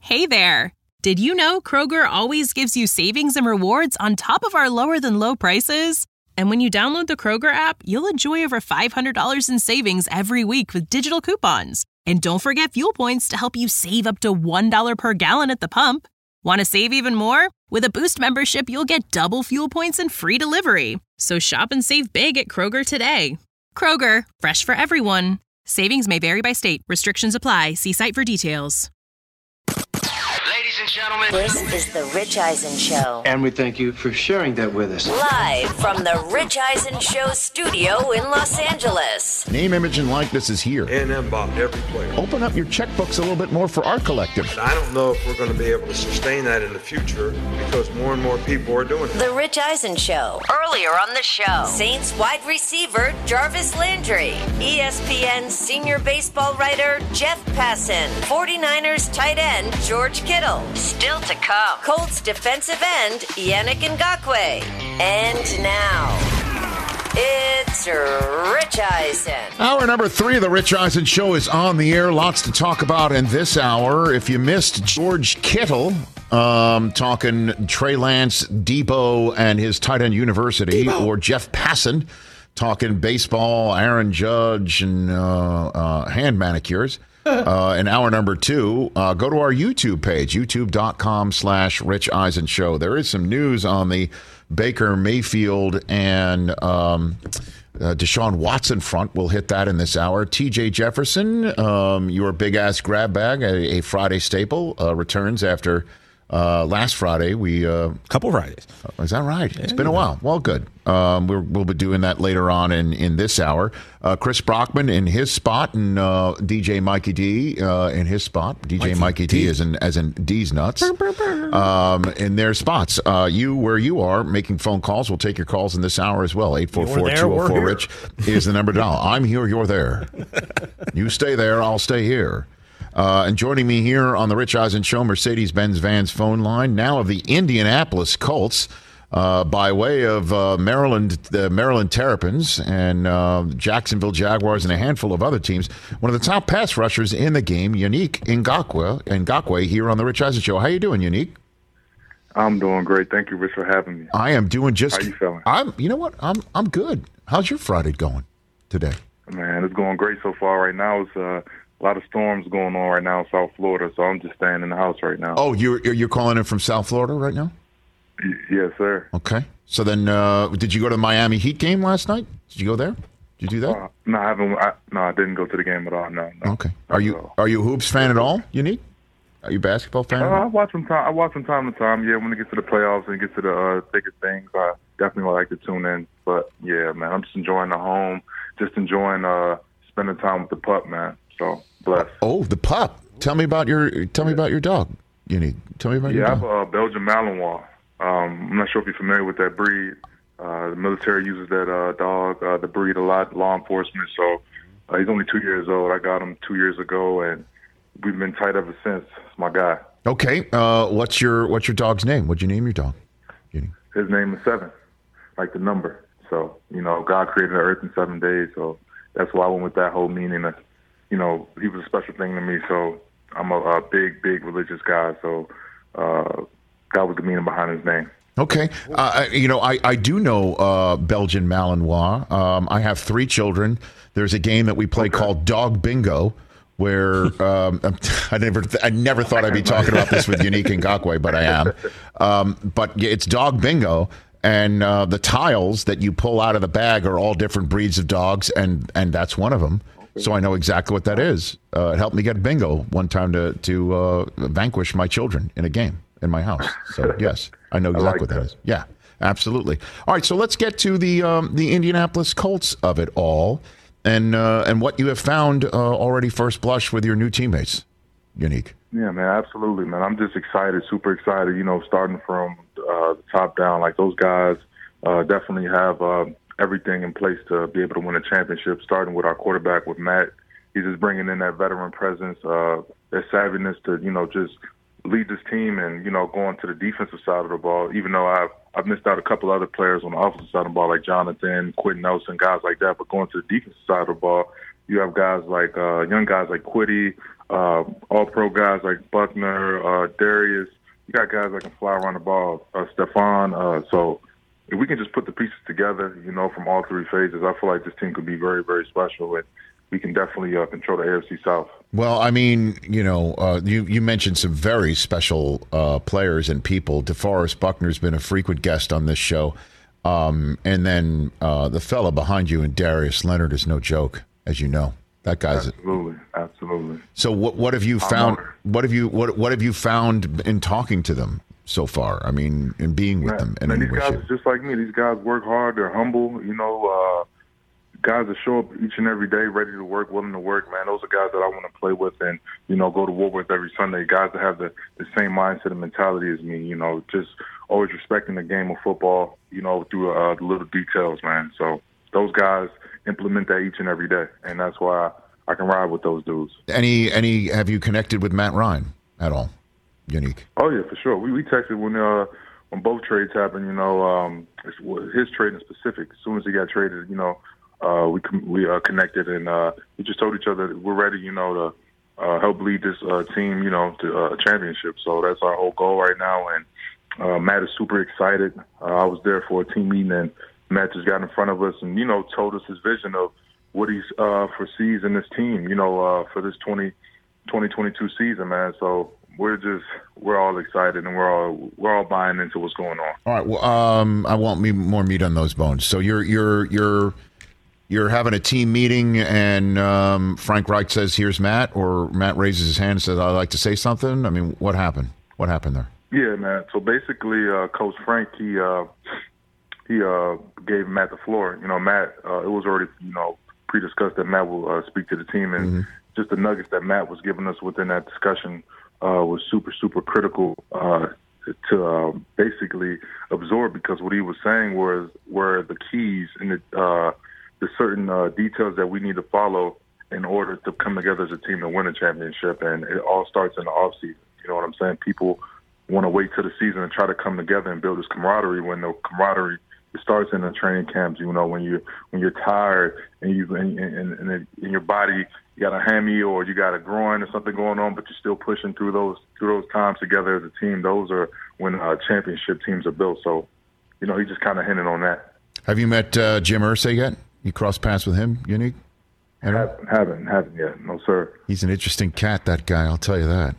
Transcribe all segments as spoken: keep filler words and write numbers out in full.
Hey there! Did you know Kroger always gives you savings and rewards on top of our lower-than-low prices? And when you download the Kroger app, you'll enjoy over five hundred dollars in savings every week with digital coupons. And don't forget fuel points to help you save up to one dollar per gallon at the pump. Want to save even more? With a Boost membership, you'll get double fuel points and free delivery. So shop and save big at Kroger today. Kroger, fresh for everyone. Savings may vary by state. Restrictions apply. See site for details. Ladies and gentlemen, this is the Rich Eisen Show. And we thank you for sharing that with us. Live from the Rich Eisen Show studio in Los Angeles. Name, image, and likeness is here. And inbound every player. Open up your checkbooks a little bit more for our collective. I don't know if we're going to be able to sustain that in the future because more and more people are doing it. The Rich Eisen Show. Earlier on the show, Saints wide receiver Jarvis Landry, E S P N senior baseball writer Jeff Passan, 49ers tight end George Kittle. Still to come, Colts defensive end Yannick Ngakoue. And now, it's Rich Eisen. Hour number three of the Rich Eisen Show is on the air. Lots to talk about in this hour. If you missed George Kittle um, talking Trey Lance, Debo, and his tight end university, Debo. Or Jeff Passan talking baseball, Aaron Judge, and uh, uh, hand manicures. Uh, in hour number two, uh, go to our YouTube page, youtube.com slash Rich Eisen Show. There is some news on the Baker Mayfield and um, uh, Deshaun Watson front. We'll hit that in this hour. T J Jefferson, um, your big-ass grab bag, a, a Friday staple, uh, returns after uh, last Friday. We uh, couple Fridays. Uh, is that right? Yeah, it's been a while. Well, good. Um, we're, we'll be doing that later on in, in this hour. Uh, Chris Brockman in his spot, and uh, D J Mikey D uh, in his spot. D J Mikey, Mikey D, D as in as in D's nuts. Um, in their spots. Uh, you where you are making phone calls. We'll take your calls in this hour as well. eight four four, two oh four, Rich is the number to dial. I'm here. You're there. You stay there. I'll stay here. Uh, and joining me here on the Rich Eisen Show, Mercedes-Benz Vans phone line, now of the Indianapolis Colts, uh, by way of uh, Maryland, the Maryland Terrapins, and uh, Jacksonville Jaguars, and a handful of other teams. One of the top pass rushers in the game, Yannick Ngakoue, Ngakoue, here on the Rich Eisen Show. How you doing, Yannick? I'm doing great. Thank you, Rich, for having me. I am doing just. How you feeling? I'm. You know what? I'm. I'm good. How's your Friday going today? Man, it's going great so far. Right now, it's uh, a lot of storms going on right now in South Florida, so I'm just staying in the house right now. Oh, you're you're calling in from South Florida right now? Y- yes, sir. Okay. So then, uh, did you go to the Miami Heat game last night? Did you go there? Did you do that? Uh, no, I haven't. I, no, I didn't go to the game at all. No. no okay. Are you are you a hoops fan at all, Yannick? Are you a basketball fan? Uh, I watch from time. I watch from time to time. Yeah, when it gets to the playoffs and get to the uh, bigger things, I definitely like to tune in. But yeah, man, I'm just enjoying the home. Just enjoying uh, spending time with the pup, man. So blessed. Oh, the pup. Tell me about your. Tell me about your dog. Yannick. Tell me about yeah, your dog. Yeah, I have a Belgian Malinois. Um, I'm not sure if you're familiar with that breed. Uh, the military uses that uh, dog, uh, the breed a lot, law enforcement. So uh, he's only two years old. I got him two years ago, and we've been tight ever since. It's my guy. Okay. Uh, what's your What's your dog's name? What'd you name your dog? Yannick? His name is Seven, like the number. So, you know, God created the earth in seven days. So that's why I went with that whole meaning. Of, you know, he was a special thing to me. So I'm a, a big, big religious guy. So uh, God was the meaning behind his name. Okay. Uh, you know, I, I do know uh, Belgian Malinois. Um, I have three children. There's a game that we play okay. called Dog Bingo, where um, I never I never thought I'd be talking about this with Yannick Ngakoue, but I am. Um, but it's Dog Bingo, and uh, the tiles that you pull out of the bag are all different breeds of dogs, and, and that's one of them. So I know exactly what that is. Uh, it helped me get bingo one time to, to uh, vanquish my children in a game in my house. So, yes, I know exactly I like what that, that is. Yeah, absolutely. All right, so let's get to the um, the Indianapolis Colts of it all, and uh, and what you have found uh, already first blush with your new teammates, Yannick. Yeah, man, absolutely, man. I'm just excited, super excited, you know, starting from uh, the top down. Like, those guys uh, definitely have uh, everything in place to be able to win a championship, starting with our quarterback, with Matt. He's just bringing in that veteran presence, uh, that savviness to, you know, just lead this team and, you know, going to the defensive side of the ball, even though I've, I've missed out a couple other players on the offensive side of the ball, like Jonathan, Quentin Nelson, guys like that. But going to the defensive side of the ball, you have guys like uh, young guys like Quiddy, uh, all-pro guys like Buckner, uh, Darius. You got guys that can fly around the ball, uh, Stephon. Uh, so if we can just put the pieces together, you know, from all three phases, I feel like this team could be very, very special, and we can definitely uh, control the A F C South. Well, I mean, you know, uh, you, you mentioned some very special uh, players and people. DeForest Buckner's been a frequent guest on this show. Um, and then uh, the fella behind you and Darius Leonard is no joke, as you know. That guy's absolutely, absolutely. So what what have you found? What have you what what have you found in talking to them so far? I mean, in being with man, them. And man, these with guys you. are just like me. These guys work hard. They're humble. You know, uh, guys that show up each and every day, ready to work, willing to work. Man, those are guys that I want to play with and you know go to war with every Sunday. Guys that have the the same mindset and mentality as me. You know, just always respecting the game of football. You know, through uh, the little details, man. So those guys implement that each and every day, and that's why I can ride with those dudes. Any, any? Have you connected with Matt Ryan at all? Unique. Oh yeah, for sure. We we texted when uh when both trades happened. You know, um, his trade in specific. As soon as he got traded, you know, uh, we we uh, connected and uh, we just told each other that we're ready. You know, to uh, help lead this uh, team. You know, to uh, a championship. So that's our whole goal right now. And uh, Matt is super excited. Uh, I was there for a team meeting and Matt just got in front of us and, you know, told us his vision of what he uh, foresees in this team, you know, uh, for this twenty twenty-two season, man. So we're just, we're all excited and we're all, we're all buying into what's going on. All right. Well, um, I want me more meat on those bones. So you're, you're, you're, you're having a team meeting and um, Frank Reich says, here's Matt, or Matt raises his hand and says, I'd like to say something. I mean, what happened? What happened there? Yeah, man. So basically, uh, Coach Frank, he, uh, he uh, gave Matt the floor. You know, Matt, uh, it was already, you know, pre-discussed that Matt will uh, speak to the team, and mm-hmm. just the nuggets that Matt was giving us within that discussion uh, was super, super critical uh, to uh, basically absorb, because what he was saying was were the keys and the, uh, the certain uh, details that we need to follow in order to come together as a team to win a championship, and it all starts in the offseason. You know what I'm saying? People want to wait till the season and try to come together and build this camaraderie when the camaraderie it starts in the training camps. You know, when you when you're tired and you and, and, and in your body you got a hammy or you got a groin or something going on, but you're still pushing through those through those times together as a team. Those are when uh, championship teams are built. So, you know, he just kind of hinted on that. Have you met uh, Jim Irsay yet? You crossed paths with him, Unique? Haven't, haven't, haven't yet. No, sir. He's an interesting cat, that guy. I'll tell you that.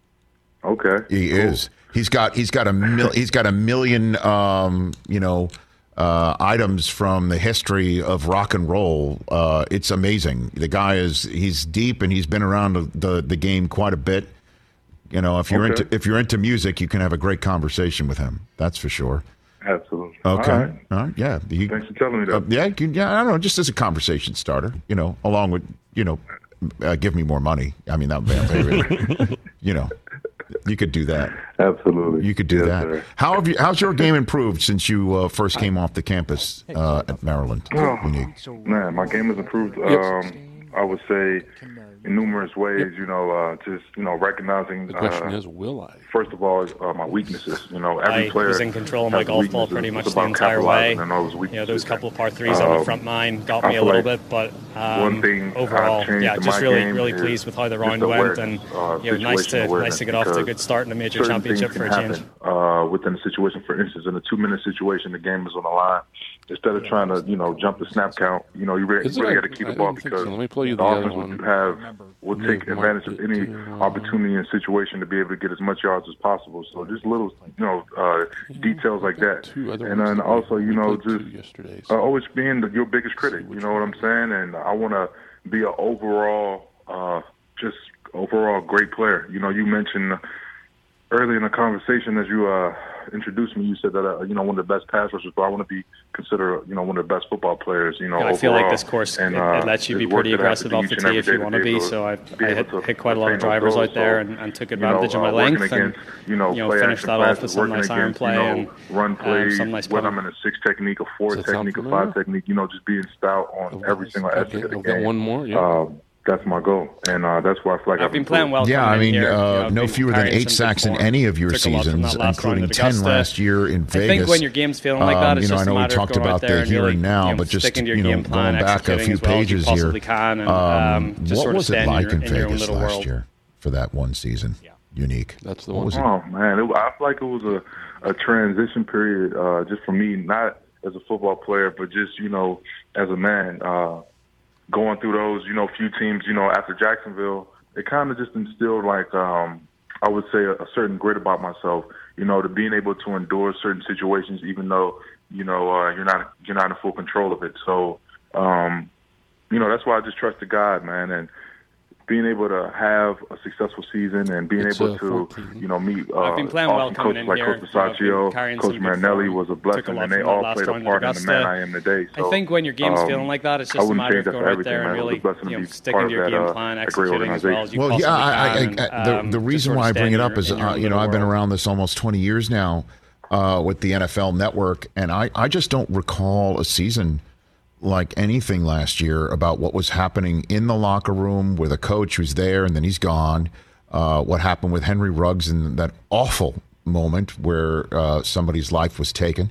Okay. He cool. is. He's got he's got a mil, he's got a million um, you know uh, items from the history of rock and roll. Uh, it's amazing. The guy is he's deep and he's been around the, the, the game quite a bit. You know, if you're okay. into if you're into music, you can have a great conversation with him. That's for sure. Absolutely. Okay. All right. All right. Yeah. He, Thanks for telling me that. Uh, yeah. You can, yeah. I don't know. Just as a conversation starter, you know, along with you know, uh, give me more money. I mean, that would be, you know. You could do that. Absolutely. You could do yes, that. Sir. How have you? How's your game improved since you uh, first came off the campus uh, at Maryland? Oh, man, my game has improved. Um, I would say in numerous ways. You know, uh, just you know, recognizing. The question uh, is, will I? First of all, uh, my weaknesses. You know, every I player was in control of my golf ball pretty much the entire way. You know, there was a couple of par threes um, on the front nine, got me a little like bit, but um, one thing overall, yeah, just really, really pleased with how the round went, and uh, you know, nice to nice to get off to a good start in a major championship for a change. Uh, within a situation, for instance, in a two-minute situation, the game is on the line. Instead of trying to, you know, jump the snap count, you know, you really, really got to keep the ball because so. Let me play you the, the offense will have will take advantage of any opportunity and situation to be able to get as much yards as possible. So just little, you know, uh, details like that. And then also, you know, just uh, always being the, your biggest critic. You know what I'm saying? And I want to be an overall, uh, just overall great player. You know, you mentioned early in the conversation as you uh, introduced me, you said that uh, you know one of the best pass rushers, but I want to be considered you know one of the best football players. You know, yeah, I feel like this course and, it, uh, it lets you be pretty aggressive off the tee if you want to be. So I, I hit, hit quite a lot of drivers out there and, and took advantage you know, of my uh, length against, and you know, you know finished that off with some nice iron play you know, and run plays. Um, some nice whether I'm in a six technique, a four technique, a five technique, you know, just being stout on every single aspect of the game. One more, yeah. Uh, That's my goal, and uh, that's why I feel like I've, I've been playing well. Yeah, I mean, here, uh, you know, no fewer than eight sacks in any of your seasons, including ten last year in Vegas. I think when your game's feeling like that, um, it's you know, just I know a we talked about the here really, and now, you know, but just you know, plan, going back a few well pages here. Can and, um, um, just what sort was of it like in, in your, Vegas in last world. year? for that one season. Yeah. Unique. That's the what one. Was oh, it? man. It, I feel like it was a, a transition period uh, just for me, not as a football player, but just, you know, as a man, uh, going through those, you know, few teams, you know, after Jacksonville, it kind of just instilled, like, um, I would say, a, a certain grit about myself, you know, to being able to endure certain situations, even though, you know, uh, you're not you're not in full control of it. So, um, you know, that's why I just trusted God, man, and being able to have a successful season and being it's able to, you know, meet uh, I've been playing awesome well coaches like here. Coach Bisaccio, you know, Coach Marinelli was a blessing, a and they all played a part in the man I am today. So, I think when your game's um, feeling like that, it's just a matter of going right there and really, you know, sticking to your game plan, executing as well as you well, yeah, I, I, I, and, the, um, the reason why I bring it up is, uh, you know, I've been around this almost twenty years now uh, with the N F L Network, and I, I just don't recall a season like anything last year about what was happening in the locker room with a coach who's there and then he's gone. Uh, what happened with Henry Ruggs in that awful moment where uh, somebody's life was taken,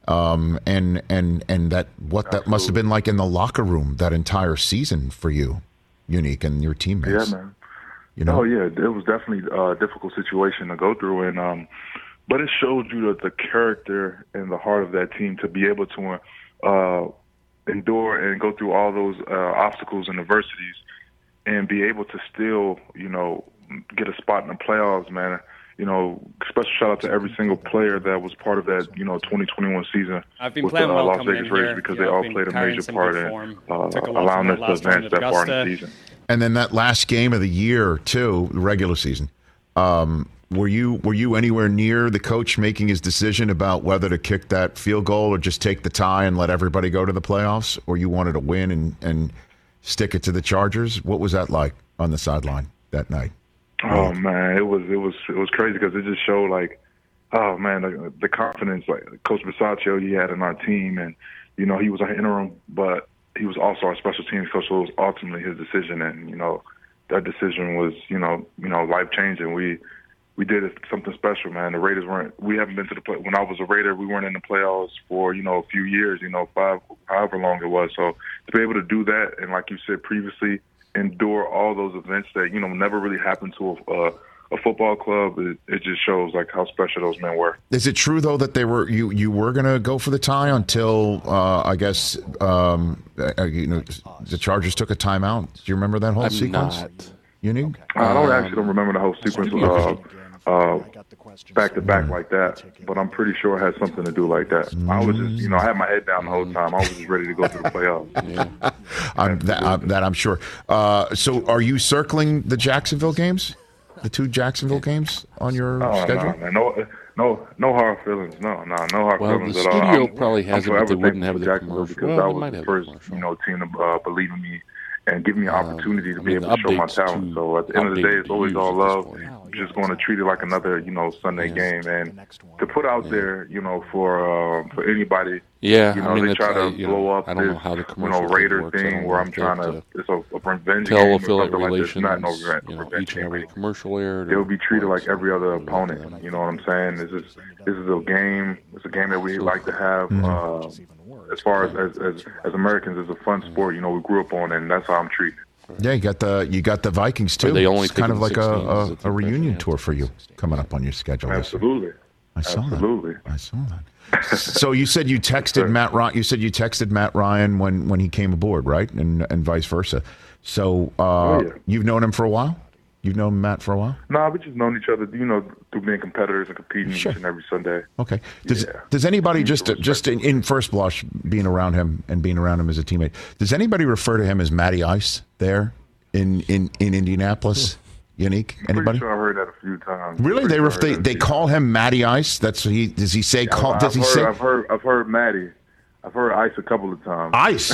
um, and and and that what Absolutely. that must have been like in the locker room that entire season for you, Unique, and your teammates. Yeah, man. You know? Oh yeah, it was definitely a difficult situation to go through, and um, but it showed you the, the character and the heart of that team to be able to. Uh, endure and go through all those uh, obstacles and adversities and be able to still, you know, get a spot in the playoffs, man. You know, special shout out to every single player that was part of that, you know, twenty twenty-one season I've been with playing the uh, well Las Vegas Raiders because yeah, they all I've played a major part in uh, allowing us to advance that far in the season. And then that last game of the year, too, the regular season, um, Were you were you anywhere near the coach making his decision about whether to kick that field goal or just take the tie and let everybody go to the playoffs, or you wanted to win and, and stick it to the Chargers? What was that like on the sideline that night? Oh man, it was it was it was crazy because it just showed like, oh man, the, the confidence like Coach Bisaccio he had in our team, and you know he was our interim, but he was also our special teams coach. So it was ultimately his decision, and you know that decision was you know you know life changing. We We did something special, man. The Raiders weren't. We haven't been to the play. When I was a Raider, we weren't in the playoffs for you know a few years, you know, five, however long it was. So to be able to do that, and like you said previously, endure all those events that you know never really happened to a, a, a football club, it, it just shows like how special those men were. Is it true though that they were you you were going to go for the tie until uh, I guess um, uh, you know the Chargers took a timeout? Do you remember that whole I'm sequence? Not. You knew? I don't actually don't remember the whole sequence of. Uh, back to back like that, but I'm pretty sure it had something to do like that. I was just, you know, I had my head down the whole time. I was just ready to go to the playoffs. Yeah. I'm, that, I'm, that I'm sure. Uh, so, are you circling the Jacksonville games, the two Jacksonville games on your oh, schedule? No, man. no, no, no hard feelings. No, no, no hard well, feelings the at all. studio I'm, probably has I'm it, but they wouldn't have the the Jacksonville commercial. because Well, that they was might the first, you know, team to uh, believe in me and give me an opportunity to um, be I mean, able to show my updates talent. to- So at the end of the day, it's always all love. point. Just going to treat it like another, you know, Sunday Yeah. game, and to put out there, you know, for uh, for anybody. Yeah, you know, I mean, they it's, try to uh, you blow know, up I don't this, know how the you commercial know, thing Raider works. I thing don't where know I'm if trying they to, it's a, a revenge tell game or affiliate something like this. relations, Not no revenge, you know, revenge each and every game. commercial aired. They'll be treated like every other opponent. You know what I'm saying? This is this is a game. It's a game that we like to have. Uh, as far as, as as as Americans, it's a fun sport. You know, we grew up on, it, and that's how I'm treating it. Yeah, you got the you got the Vikings too. Are they only it's kind of like taking a, sixteens? a, a reunion tour for you coming up on your schedule. this year. Absolutely. I saw Absolutely. that. I saw that. So you said you texted Matt Ryan. You said you texted Matt Ryan when, when he came aboard, right? And and vice versa. So uh, Oh, yeah. you've known him for a while. You've known Matt for a while. No, nah, we just known each other, you know, through being competitors and competing Sure. each and every Sunday. Okay. Does Yeah. does anybody Mutual just just in, in first blush being around him and being around him as a teammate? Does anybody refer to him as Matty Ice there in in, in Indianapolis? Unique. I'm Anybody? pretty sure I've heard that a few times. Really? Pretty They sure ref- I've they heard that they a few call him Matty Ice. That's what he does. He say call? times. Does he I've say heard, I've heard I've heard Maddie. I've heard Ice a couple of times. Ice?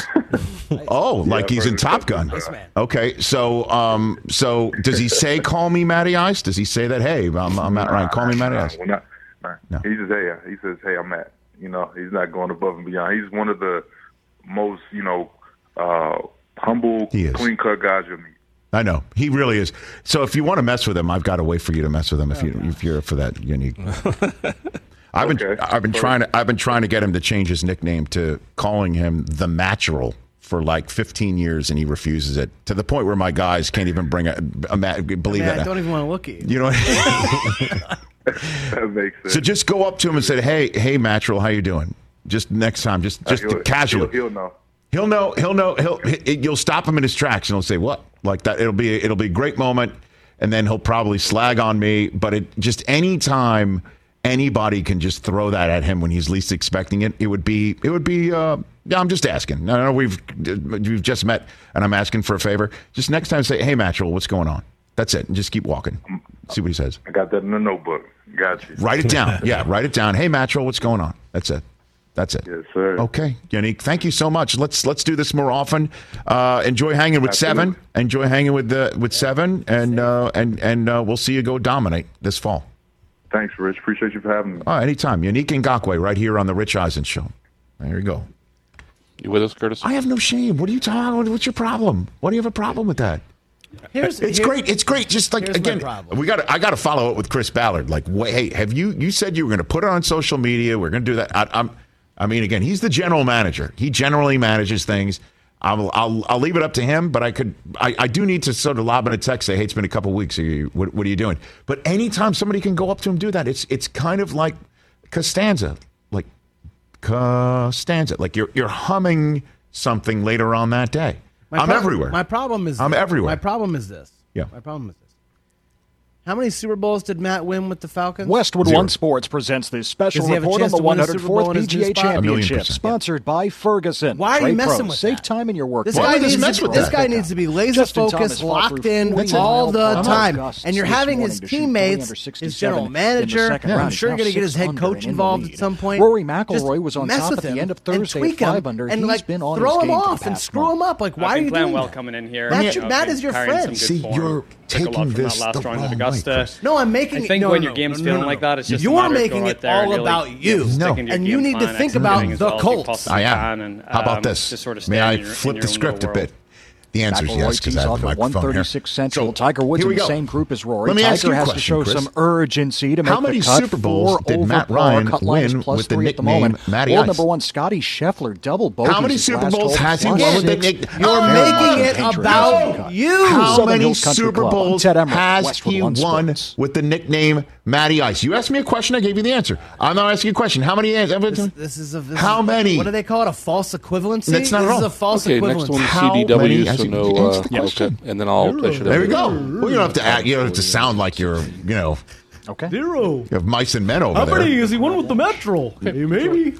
Oh, like I've he's heard in it Top a Gun. couple of times. Okay, so um, so does he say call me Matty Ice? Does he say that? Hey, I'm, I'm Matt Ryan. Call me Matty Nah, Ice. well, not, nah. No. He just hey, he says hey, I'm Matt. You know, he's not going above and beyond. He's one of the most you know uh, humble, He is. clean cut guys you'll meet. I know he really is. So if you want to mess with him, I've got to wait for you to mess with him. If you if you're for that Unique. I've been Okay. I've been trying to I've been trying to get him to change his nickname to calling him the Matchural for like fifteen years, and he refuses it to the point where my guys can't even bring a, a, a believe I mean, it. I don't even want to look at you. You know what That makes sense. So just go up to him and say, "Hey, hey, Mattrell, how you doing?" Just next time, just just he'll, casually. He'll, he'll know. He'll know. He'll know. He'll. he- You'll stop him in his tracks, and he'll say, "What?" Like that. It'll be. It'll be a great moment, and then he'll probably slag on me. But it just any time anybody can just throw that at him when he's least expecting it, it would be. It would be. Uh, yeah, I'm just asking. I know we've we've just met, and I'm asking for a favor. Just next time, say, "Hey, Mattrell, what's going on?" That's it. And just keep walking. See what he says. I got that in the notebook. Got you. Write it down. Yeah, write it down. Hey, Mattrell, what's going on? That's it. That's it. Yes, sir. Okay, Yannick. Thank you so much. Let's let's do this more often. Uh, enjoy hanging with Absolutely. Seven. Enjoy hanging with the with Seven, and uh, and and uh, we'll see you go dominate this fall. Thanks, Rich. Appreciate you for having me. Oh, anytime. Yannick Ngakoue, right here on the Rich Eisen Show. There you go. You with us, Curtis? I have no shame. What are you talking about? What's your problem? What do you have a problem with that? Here's, It's here- great. It's great. Just like here's my again, problem. we got. I got to follow up with Chris Ballard. Like, wait, hey, have you? You said you were going to put it on social media. We're going to do that. I, I'm. I mean, again, he's the general manager. He generally manages things. I'll. I'll. I'll leave it up to him. But I could. I, I do need to sort of lob in a text. Say, hey, it's been a couple weeks. Are you, what, what are you doing? But anytime somebody can go up to him, do that. It's. It's kind of like Costanza. Like Costanza. Like you're. You're humming something later on that day. My I'm prob- everywhere. My problem is I'm this. everywhere. My problem is this. Yeah. My problem is this. How many Super Bowls did Matt win with the Falcons? Westwood Zero. One Sports presents this special Does he have a report on chance the to win a Super Bowl one hundred fourth in his P G new A spot? A million Championship, percent. sponsored by Ferguson. Why are you Trade messing Pro. with Save that? time in your work. This Why guy, would needs you mess to, with this that? guy needs to be laser Justin focused, Thomas fought locked through in forty all the mile time. gusts And you're this having morning his to shoot teammates, three his sixty-seven general in the manager. second I'm round. sure you're He's going to now get his head six coach under in involved the at some point. Rory Just McIlroy was on mess top with at the him end of and Thursday tweak at five him under. and He's like been on throw his him game for off the and past screw month. him up. Like, why I've are been you playing doing well that? coming in here. That's you your- know, Matt been is your carrying friend. some good See, form. you're Took a taking lot from this that last the round wrong at way, Augusta. Chris. No, I'm making I it. think no, when no, your game's no, feeling no, no. like that, it's just a You're matter of making going it out there and all really, about you know, you. No. sticking to your And you game need to plan, think about executing as the well as you Colts. possibly I can, am. and, How about um, this? just sort of May stand I in your- in flip your the own script a little bit? The answer is McIlroy yes, because tees I have off the at one microphone here. thirty-six Central. So, Tiger Woods here in we the go. same group as Rory. Let me ask Tiger you a has question, to show Chris. some urgency to How make many the cut. Super Bowls Four did over Matt par. Ryan Cut line is win plus with the three at the nickname moment. Matty World Ice? number one Scotty Scheffler double bogeys. How many his Super last Bowls hole, has he plus won with the six. nick- You're Oh, making it Patriots. about you. How Southern many Hills Country Super Club. Bowls Ted Emmerich, has Westwood he One won Sports. with the nickname Matty Ice? You asked me a question, I gave you the answer. I'm not asking you a question. How many answers? This, this is a. This How is, many? What do they call it? A false equivalency? That's not this at all. is a false Okay, equivalency. next one is How C D W, many- so Answer no. the Uh, question. okay, and then I'll push it There we over. go. Well, you don't have to act. You don't have to sound like you're, you know, Okay. Zero. you have mice and men over there. is he won with the Metro? Maybe.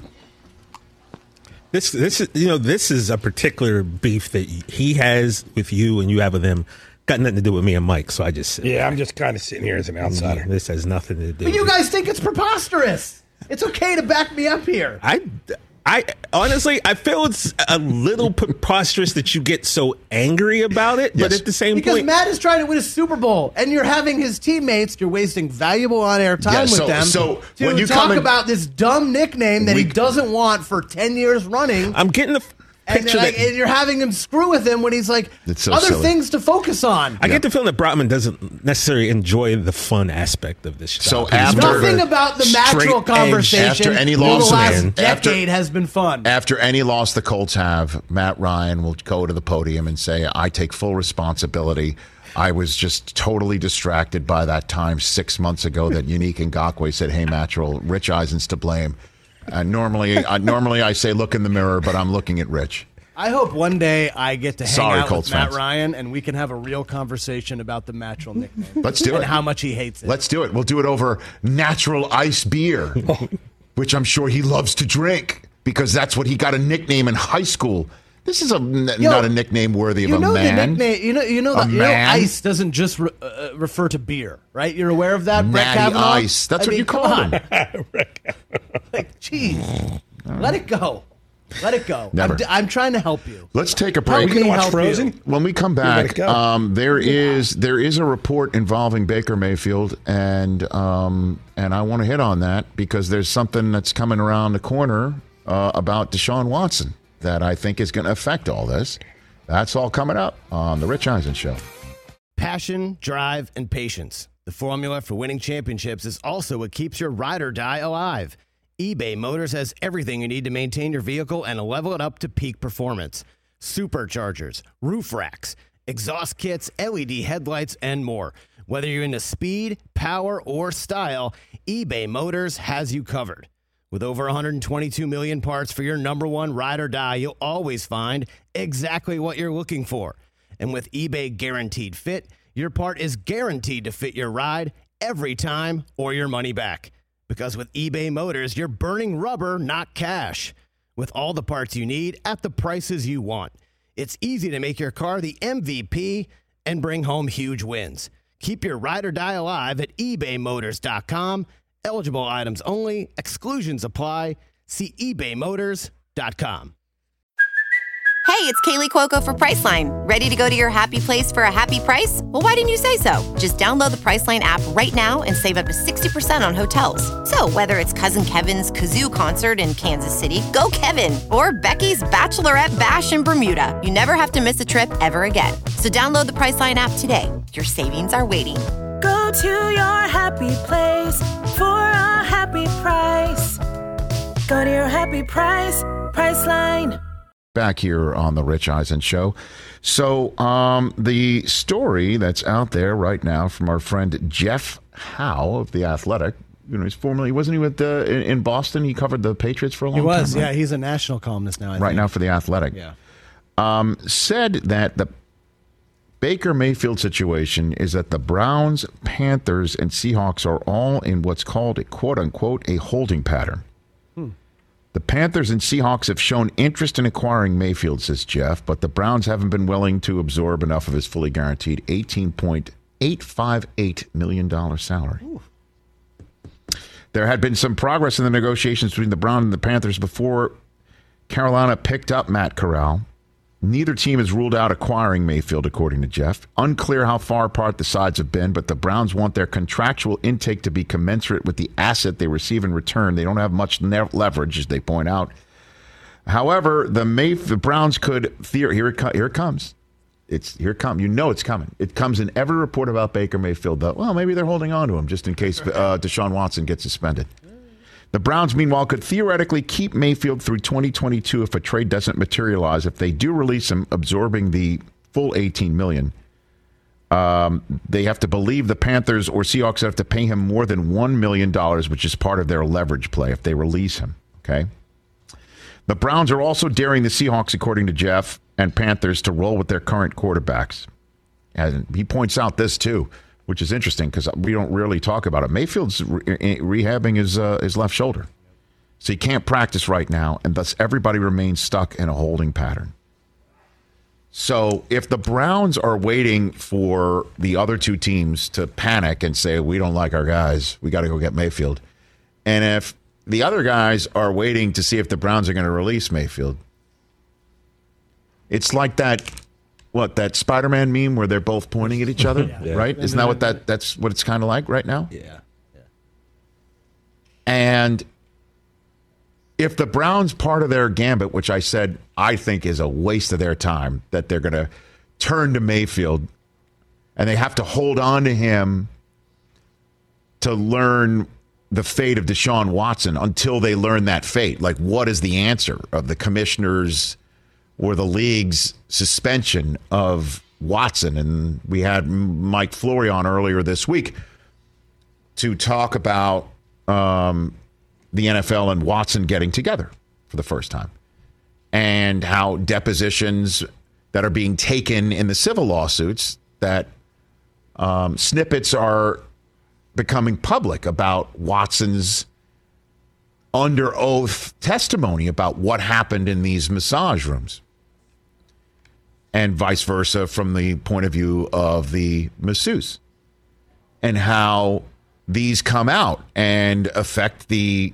This, this is, you know, this is a particular beef that he has with you and you have with him. Got nothing to do with me and Mike, so I just Yeah, I'm just kind of sitting here as an outsider. This has nothing to do. But you with guys think it's preposterous. It's okay to back me up here. I, I honestly, I feel it's a little preposterous that you get so angry about it, but Yes. at the same Because point, Matt is trying to win a Super Bowl, and you're having his teammates, you're wasting valuable on-air time Yeah, with so- them so to when you talk come in- about this dumb nickname that he We- doesn't want for ten years running. I'm getting the and, picture like, that and you're having him screw with him when he's like, It's so other silly. things to focus on. I get the feeling that Brotman doesn't necessarily enjoy the fun aspect of this. So job. after- Nothing about the straight natural edge. conversation After any in the loss, last man. After- decade has been fun. After any loss the Colts have, Matt Ryan will go to the podium and say, I take full responsibility. I was just totally distracted by that time six months ago that Yannick Ngakoue said, hey, Mattrell, Rich Eisen's to blame. Uh, normally, uh, normally I say look in the mirror, but I'm looking at Rich. I hope one day I get to hang Sorry, out Colts with Matt fans. Ryan and we can have a real conversation about the Mattrell nickname. Let's do and it. how much he hates it. Let's do it. We'll do it over natural ice beer, which I'm sure he loves to drink because that's what he got a nickname in high school. This is a, n- Yo, not a nickname worthy of you a know man. the nickname. You know, you know A that you know, man? ice doesn't just re- uh, refer to beer, right? You're aware of that, Brett Natty Kavanaugh? Ice. That's I what mean, you come call on. him. Like, jeez, let it go, let it go. Never. I'm, d- I'm trying to help you. Let's take a Help break. me help you. When we come let it back, go. um, there is there is a report involving Baker Mayfield, and um, and I want to hit on that because there's something that's coming around the corner uh, about Deshaun Watson that I think is going to affect all this. That's all coming up on the Rich Eisen Show. Passion, drive, and patience. The formula for winning championships is also what keeps your ride or die alive. eBay Motors has everything you need to maintain your vehicle and level it up to peak performance. superchargers, roof racks, exhaust kits, L E D headlights, and more. Whether you're into speed, power, or style, eBay Motors has you covered. With over one hundred twenty-two million parts for your number one ride or die, you'll always find exactly what you're looking for. And with eBay Guaranteed Fit, your part is guaranteed to fit your ride every time or your money back. Because with eBay Motors, you're burning rubber, not cash. With all the parts you need at the prices you want. It's easy to make your car the M V P and bring home huge wins. Keep your ride or die alive at ebay motors dot com. Eligible items only. Exclusions apply. See ebay motors dot com. Hey, it's Kaylee Cuoco for Priceline. Ready to go to your happy place for a happy price? Well, why didn't you say so? Just download the Priceline app right now and save up to sixty percent on hotels. So whether it's Cousin Kevin's Kazoo Concert in Kansas City, go Kevin, or Becky's Bachelorette Bash in Bermuda, you never have to miss a trip ever again. So download the Priceline app today. Your savings are waiting. Go to your happy place for a happy price. Go to your happy price, Priceline. Back here on the Rich Eisen Show. So um, the story that's out there right now from our friend Jeff Howe of The Athletic, you know, he's formerly, wasn't he with uh, in, in Boston? He covered the Patriots for a long time. He was, time, yeah. right? He's a national columnist now, I Right think. now for The Athletic. Yeah. Um, said that the Baker Mayfield situation is that the Browns, Panthers, and Seahawks are all in what's called a quote-unquote a holding pattern. Hmm. The Panthers and Seahawks have shown interest in acquiring Mayfield, says Jeff, but the Browns haven't been willing to absorb enough of his fully guaranteed eighteen point eight five eight million dollars salary. Ooh. There had been some progress in the negotiations between the Browns and the Panthers before Carolina picked up Matt Corral. Neither team has ruled out acquiring Mayfield, according to Jeff. Unclear how far apart the sides have been, but the Browns want their contractual intake to be commensurate with the asset they receive in return. They don't have much ne- leverage, as they point out. However, the, Mayf- the Browns could theor- here it co- here it comes. It's here it comes. You know it's coming. It comes in every report about Baker Mayfield. That, well, maybe they're holding on to him just in case uh, Deshaun Watson gets suspended. The Browns, meanwhile, could theoretically keep Mayfield through twenty twenty-two if a trade doesn't materialize. If they do release him, absorbing the full eighteen million dollars, um, they have to believe the Panthers or Seahawks have to pay him more than one million dollars, which is part of their leverage play if they release him. Okay. The Browns are also daring the Seahawks, according to Jeff, and Panthers to roll with their current quarterbacks. And he points out this, too, which is interesting because we don't really talk about it. Mayfield's re- rehabbing his, uh, his left shoulder. So he can't practice right now, and thus everybody remains stuck in a holding pattern. So if the Browns are waiting for the other two teams to panic and say, we don't like our guys, we got to go get Mayfield. And if the other guys are waiting to see if the Browns are going to release Mayfield, it's like that... What, that Spider-Man meme where they're both pointing at each other, yeah. right? Isn't that what that that's what it's kind of like right now? Yeah. yeah. And if the Browns part of their gambit, which I said I think is a waste of their time, that they're going to turn to Mayfield and they have to hold on to him to learn the fate of Deshaun Watson until they learn that fate. Like, what is the answer of the commissioner's or the league's suspension of Watson? And we had Mike Flory on earlier this week to talk about um, the N F L and Watson getting together for the first time and how depositions that are being taken in the civil lawsuits, that um, snippets are becoming public about Watson's under oath testimony about what happened in these massage rooms. And vice versa from the point of view of the masseuse, and how these come out and affect the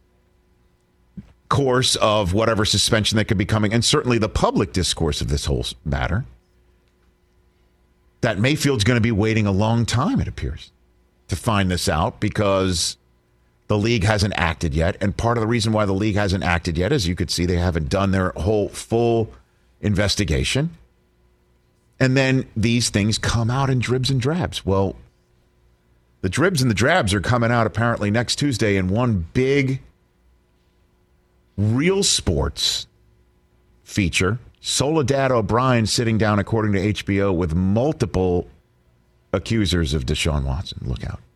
course of whatever suspension that could be coming, and certainly the public discourse of this whole matter. That Mayfield's going to be waiting a long time, it appears, to find this out because the league hasn't acted yet. And part of the reason why the league hasn't acted yet is, you could see, they haven't done their whole full investigation. And then these things come out in dribs and drabs. Well, the dribs and the drabs are coming out apparently next Tuesday in one big Real Sports feature, Soledad O'Brien sitting down, according to H B O, with multiple accusers of Deshaun Watson. Look out.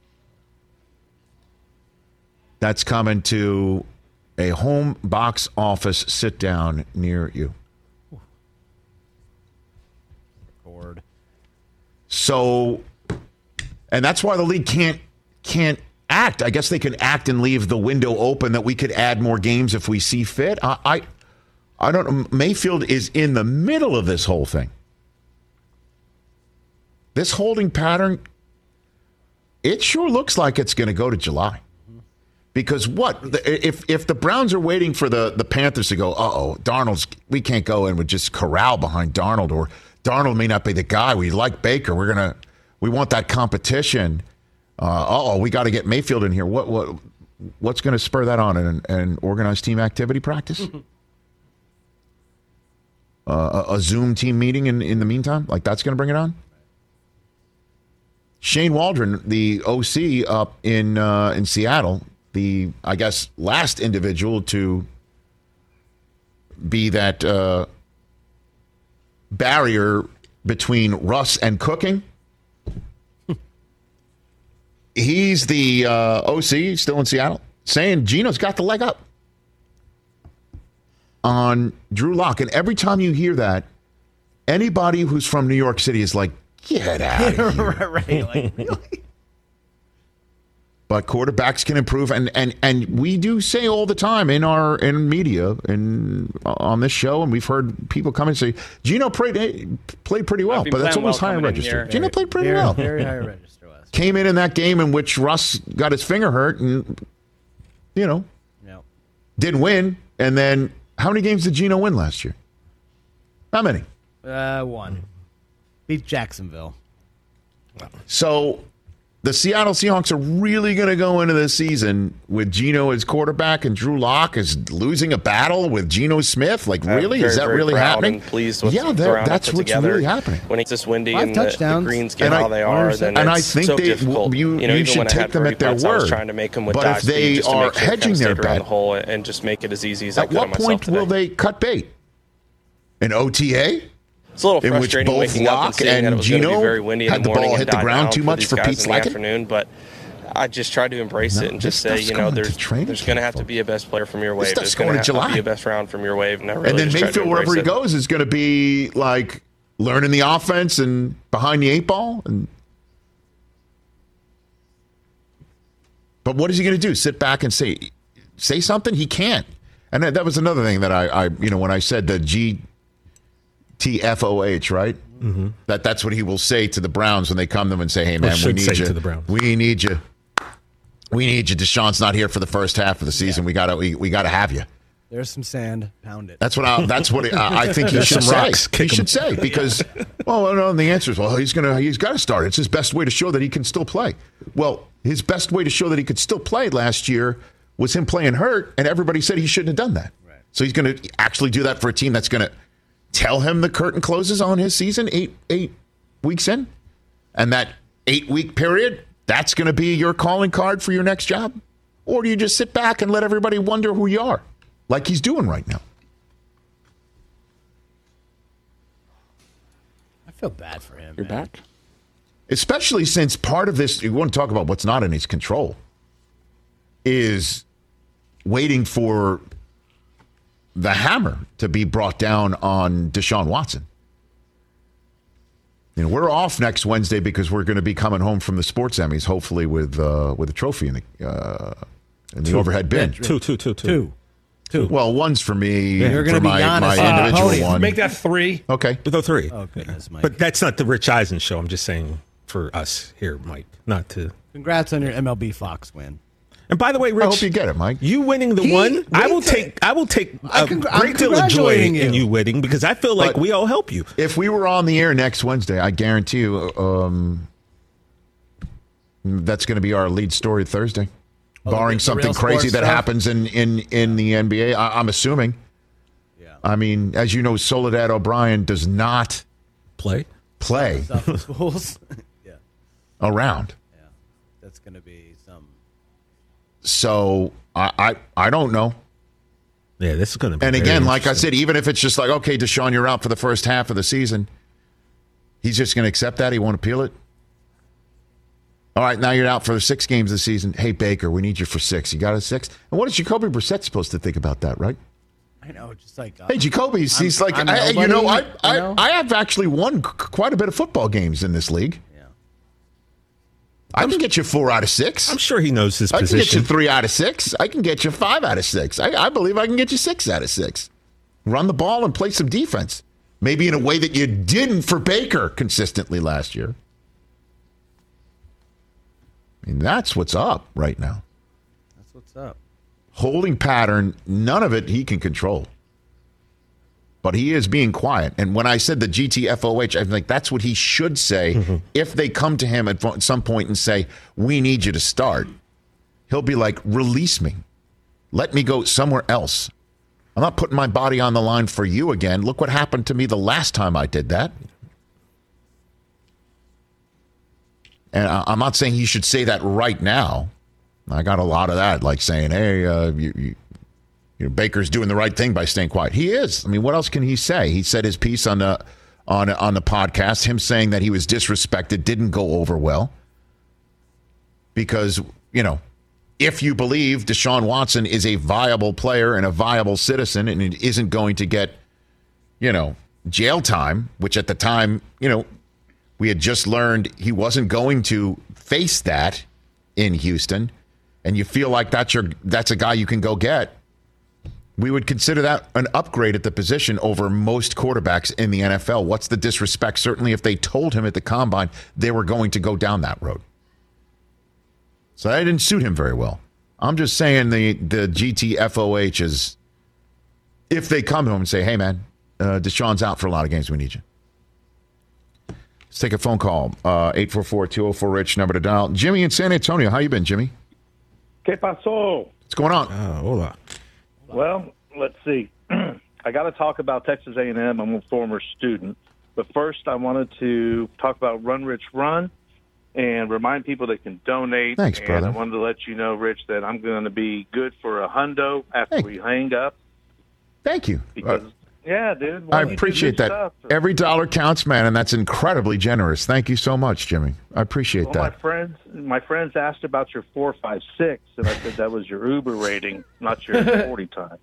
That's coming to a home box office sit down near you. Record. So, and that's why the league can't can't act. I guess they can act and leave the window open that we could add more games if we see fit. I, I, I don't know. Mayfield is in the middle of this whole thing. This holding pattern, it sure looks like it's going to go to July. Because what if if the Browns are waiting for the, the Panthers to go, uh-oh, Darnold's, we can't go in with just corral behind Darnold, or Darnold may not be the guy. We like Baker. We're gonna we want that competition. Uh, uh-oh, we got to get Mayfield in here. What what what's going to spur that on? An, an organized team activity practice? uh, a, a Zoom team meeting in, in the meantime? Like that's going to bring it on? Shane Waldron, the O C up in uh, in Seattle, the, I guess, last individual to be that uh, barrier between Russ and cooking. He's the uh, O C, still in Seattle, saying Geno's got the leg up on Drew Lock. And every time you hear that, anybody who's from New York City is like, get out of here. Right, like, really? But quarterbacks can improve, and, and, and we do say all the time in our in media and on this show, and we've heard people come and say, Geno played, played pretty well, but that's almost well higher register. Geno played pretty very, well. Very high register. Last Came in in that game in which Russ got his finger hurt and, you know, no. didn't win. And then how many games did Geno win last year? How many? Uh, one. Beat Jacksonville. So the Seattle Seahawks are really going to go into this season with Geno as quarterback and Drew Lock is losing a battle with Geno Smith. Like, really? Very, is that very really proud happening? And pleased with yeah, the that, round that's put what's together. really happening. When it's this windy Five and the, the greens get how they are, then and it's I think so they, difficult. You, you, know, you even should when I take had them at their putts, I was word. trying to make them with But dive if they speed just to are make sure it hedging kind of their stayed around bet, the hole and just make it as easy as I at could on what myself point today. will they cut bait? An O T A? It's a little in which frustrating both waking up and Lock seeing that it and was going to be Geno very windy in had the the morning ball and hit the died ground down too for much these for guys Pete in the Slackett? afternoon, but I just tried to embrace No, it and this just say, stuff's you know, going to there's training there's going to camp, have to folks. be a best player from your This wave. stuff's There's going going to to have to be July. a best round from your wave. And, I really And then just tried to Mayfield, wherever he embrace it. goes, is going to be like learning the offense and behind the eight ball. And but what is he going to do? Sit back and say say something? He can't. And that, that was another thing that I, I, you know, when I said the G T F O H, right? Mm-hmm. That that's what he will say to the Browns when they come to him and say, "Hey, man, we should need say you. to the Browns. We need you. We need you. Deshaun's not here for the first half of the season. We gotta we, we gotta have you." There's some sand. Pound it. That's what I. That's what I, I think he There's should some say. rocks. He Kick 'em. should say because, well, no, and the answer is, well, he's gonna he's got to start. It's his best way to show that he can still play. Well, his best way to show that he could still play last year was him playing hurt, and everybody said he shouldn't have done that. Right. So he's going to actually do that for a team that's going to tell him the curtain closes on his season eight eight weeks in, and that eight week period, that's going to be your calling card for your next job, or do you just sit back and let everybody wonder who you are, like he's doing right now? I feel bad for him. You're man. back? Especially since part of this, you want to talk about what's not in his control, is waiting for the hammer to be brought down on Deshaun Watson. You know, we're off next Wednesday because we're going to be coming home from the sports Emmys, hopefully with uh, with a trophy in the uh, in the Two. overhead bin. Two, two, two, two. Two. Two. Well, one's for me. You're for gonna be my, Giannis my on the individual podium. one. Make that three. Okay. With oh three. Oh, goodness, Mike. But that's not the Rich Eisen show. I'm just saying for us here, Mike. Not to. Congrats on your M L B Fox win. And by the way, Rich, I hope you get it, Mike. You winning the He- one, I will wait till- take. I will take I a congr- I'm great deal of joy congratulating in you. you winning because I feel like But- we all help you. If we were on the air next Wednesday, I guarantee you um, that's going to be our lead story Thursday. Oh, Barring the- the something real crazy sports that stuff? happens in, in, in the N B A, I, I'm assuming. Yeah. I mean, as you know, Soledad O'Brien does not Play. play Stuff with schools. yeah. around. Yeah. That's going to be some. So I, I, I don't know. Yeah, this is going to be. And very again, like I interesting. said, even if it's just like, okay, Deshaun, you're out for the first half of the season, he's just going to accept that. He won't appeal it. All right, now you're out for the six games of the season. Hey, Baker, we need you for six. You got a six? And what is Jacoby Brissett supposed to think about that, right? I know, just like uh, hey, Jacoby's, he's I'm, like, I'm I, nobody, you know, I, you I, know? I have actually won c- quite a bit of football games in this league. Yeah. I can get you four out of six. I'm sure he knows his I position. can get you three out of six. I can get you five out of six. I, I believe I can get you six out of six. Run the ball and play some defense. Maybe in a way that you didn't for Baker consistently last year. I mean, that's what's up right now. That's what's up. Holding pattern, none of it he can control. But he is being quiet. And when I said the G T F O H, I'm like, that's what he should say mm-hmm. if they come to him at some point and say, we need you to start. He'll be like, release me. Let me go somewhere else. I'm not putting my body on the line for you again. Look what happened to me the last time I did that. And I'm not saying he should say that right now. I got a lot of that, like saying, hey, uh, you, you, you know, Baker's doing the right thing by staying quiet. He is. I mean, what else can he say? He said his piece on the on on the podcast. Him saying that he was disrespected didn't go over well because, you know, if you believe Deshaun Watson is a viable player and a viable citizen and it isn't going to get, you know, jail time, which at the time, you know, we had just learned he wasn't going to face that in Houston, and you feel like that's your that's a guy you can go get, we would consider that an upgrade at the position over most quarterbacks in the N F L. What's the disrespect? Certainly if they told him at the combine they were going to go down that road. So that didn't suit him very well. I'm just saying the, the G T F O H is, if they come to him and say, hey, man, uh, Deshaun's out for a lot of games, we need you. Let's take a phone call. Uh, eight four four, two oh four, RICH, number to dial. Jimmy in San Antonio. How you been, Jimmy? ¿Qué pasó? What's going on? Oh, hola. Well, let's see. I got to talk about Texas A and M. I'm a former student. But first, I wanted to talk about Run Rich Run and remind people they can donate. Thanks, and brother. I wanted to let you know, Rich, that I'm going to be good for a hundo after hey. we hang up. Thank you. Because, uh, yeah, dude. I appreciate that. Stuff. Every dollar counts, man, and that's incredibly generous. Thank you so much, Jimmy. I appreciate well, that. My friends, my friends asked about your four, five, six, and I said that was your Uber rating, not your forty time.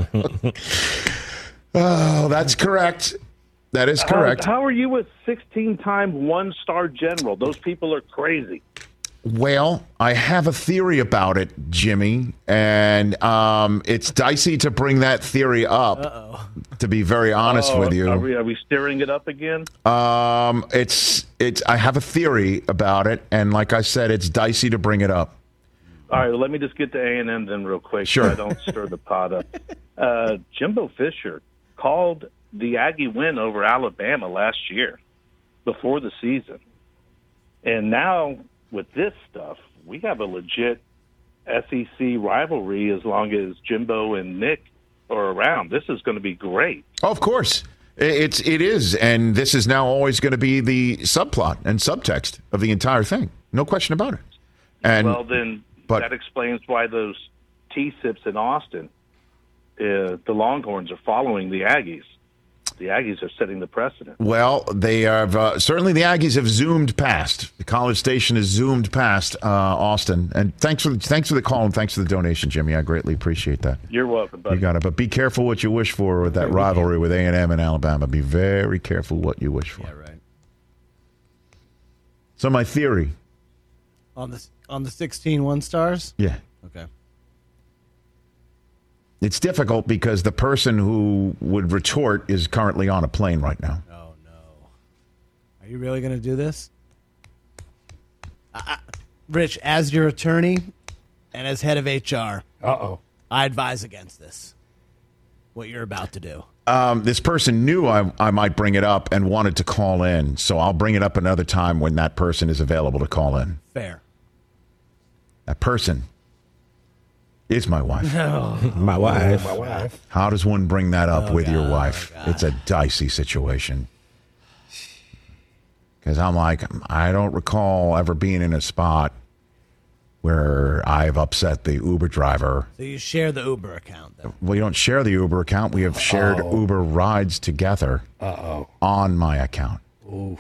Oh, that's correct. That is correct. How, how are you a sixteen-time one-star general? Those people are crazy. Well, I have a theory about it, Jimmy, and um, it's dicey to bring that theory up. Uh-oh. To be very honest oh, with you, are we, are we stirring it up again? Um, it's it's. I have a theory about it, and like I said, it's dicey to bring it up. All right, well, let me just get to A and M then real quick. Sure. So I don't stir the pot up. Uh, Jimbo Fisher called the Aggie win over Alabama last year before the season, and now with this stuff, we have a legit S E C rivalry as long as Jimbo and Nick are around. This is going to be great. Oh, of course. It's, it is, and this is now always going to be the subplot and subtext of the entire thing. No question about it. And, well, then but, that explains why those T-Sips in Austin, uh, the Longhorns are following the Aggies. The Aggies are setting the precedent. Well, they have uh, certainly the Aggies have zoomed past. The College Station has zoomed past uh, Austin. And thanks for thanks for the call and thanks for the donation, Jimmy. I greatly appreciate that. You're welcome, buddy. You got it. But be careful what you wish for with that rivalry with A and M and Alabama. Be very careful what you wish for. Yeah, right. So my theory on the on the sixteen one stars. Yeah. Okay. It's difficult because the person who would retort is currently on a plane right now. Oh, no. Are you really going to do this? Uh, Rich, as your attorney and as head of H R, Uh-oh. I advise against this, what you're about to do. Um, this person knew I, I might bring it up and wanted to call in, so I'll bring it up another time when that person is available to call in. Fair. That person is my wife. No. My wife. My wife. How does one bring that up Oh, with God, your wife? oh, God. It's a dicey situation. Because I'm like, I don't recall ever being in a spot where I've upset the Uber driver. So you share the Uber account, then? We don't share the Uber account. We have shared Uh-oh. Uber rides together Uh-oh. on my account. Ooh.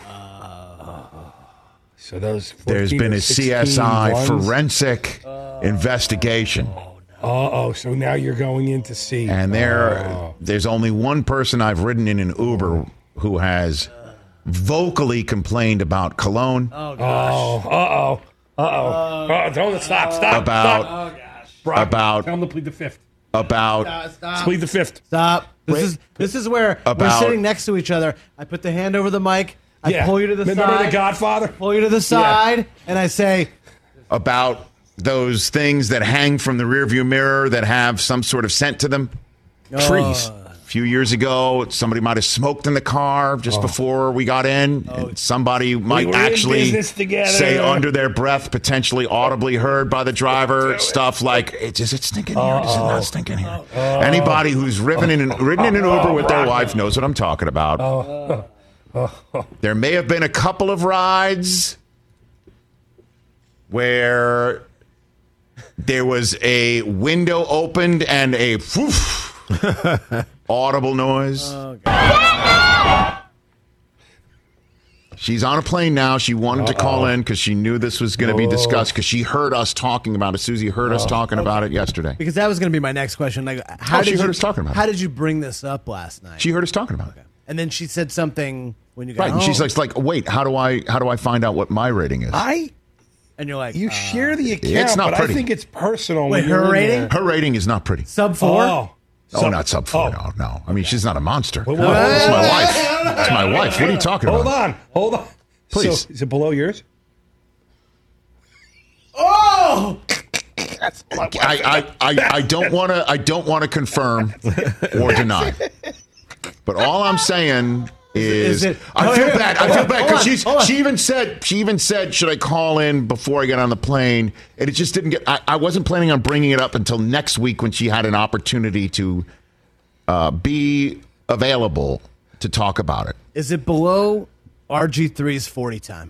So those There's been a C S I ones? forensic investigation. Uh-oh, so now you're going in to see. And there, Oh. there's only one person I've ridden in an Uber who has vocally complained about cologne. Oh, gosh. Oh, uh-oh. Uh-oh. Uh, don't stop, stop, About- stop. Oh, gosh. Brock, about- tell him to plead the fifth. About Stop, stop. Plead the fifth. Stop. This Wait. is this is where About- we're sitting next to each other. I put the hand over the mic. I Yeah. pull you to the Remember side. The Godfather? Pull you to the side, and I say, about those things that hang from the rearview mirror that have some sort of scent to them. Trees. A few years ago, somebody might have smoked in the car just before we got in. And somebody might were in actually business together. say under their breath, potentially audibly heard by the driver, stuff like, "It is it stinking here? Does it not stink in here?" Anybody who's ridden in, an, ridden in an Uber with their wife knows what I'm talking about. There may have been a couple of rides where there was a window opened and a whoosh, audible noise. She's on a plane now. She wanted to call in because she knew this was going to be discussed because she heard us talking about it. Susie heard us talking about it yesterday. because that was going to be my next question. Like, how Oh, did she heard you, us talking about it. How did you bring this up last night? She heard us talking about it. and then she said something when you got Right, and home. she's like, like, wait, how do I how do I find out what my rating is? I. and you're like, You uh, share the account, It's not but pretty. I think it's personal. Wait, when you're her in rating? there. Her rating is not pretty. sub four. Oh. Oh, Sub- not sub four. oh. No, no. I mean, she's not a monster. Well, This well, is my wife. It's my wife. What are you talking Hold about? on. Hold on. Please. So, is it below yours? Oh, I, I, I, I don't want to. I don't want to confirm or deny. But all I'm saying is, Is it- I oh, feel here- bad. hold I feel on, bad hold because on, she's. hold on. She even said. She even said, "Should I call in before I get on the plane?" And it just didn't get. I, I wasn't planning on bringing it up until next week when she had an opportunity to uh, be available to talk about it. is it below R G three's forty time?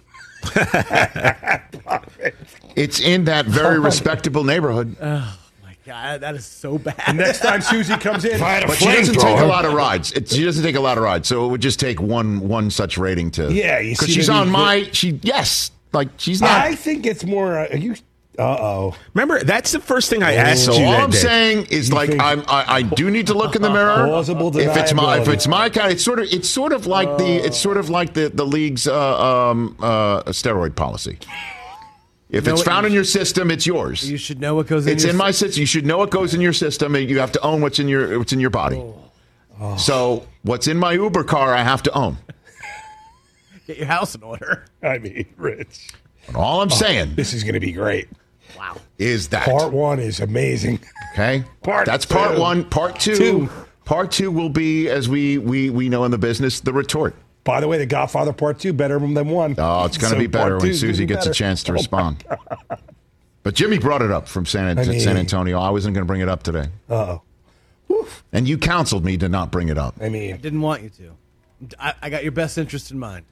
It's in that very respectable neighborhood. Oh my god, that is so bad. Next time Susie comes in, But she doesn't take a lot of rides. It, she doesn't take a lot of rides, so it would just take one one such rating to. Yeah, you because see she's the- on the- my. She yes, like she's not. I think it's more. Uh, you. Uh oh. Remember, that's the first thing I asked so you all that I'm day. saying is You like think- I'm, I, I do need to look in the mirror. Plausible If it's my if deniability. it's my kind, it's sort of it's sort of like the it's sort of like the the league's uh, um, uh, steroid policy. If know it's what found you in your system, it's yours. You should know what goes in. It's your in my system. You should know what goes in your system, and you have to own what's in your what's in your body. Oh. So what's in my Uber car, I have to own. Get your house in order. I mean, Rich. And all I'm saying This is going to be great. Wow. is that Part one is amazing. okay? Part That's part two. one. Part two, Two. Part two will be, as we we we know in the business, the retort. By the way, The Godfather Part Two better than one. Oh, it's going to So be better part when two's gonna Susie be gets a better. chance to Oh, my respond. But Jimmy brought it up from San, I mean- San Antonio. I wasn't going to bring it up today. Uh-oh. And you counseled me to not bring it up. I mean, Didn't want you to. I, I got your best interest in mind.